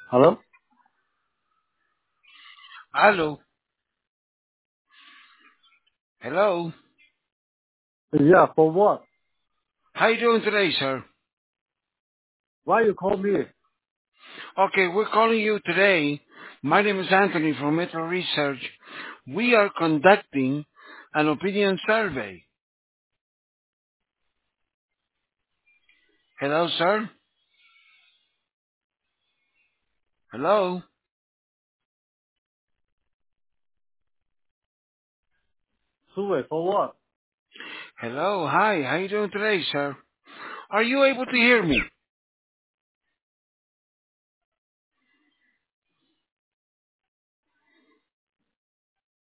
Hello? Hello. Hello. Yeah, for what? How you doing today, sir? Why you call me? Okay, we're calling you today. My name is Anthony from Metro Research. We are conducting an opinion survey. Hello, sir? Hello? Sue, for what? Hello, hi. How you doing today, sir? Are you able to hear me?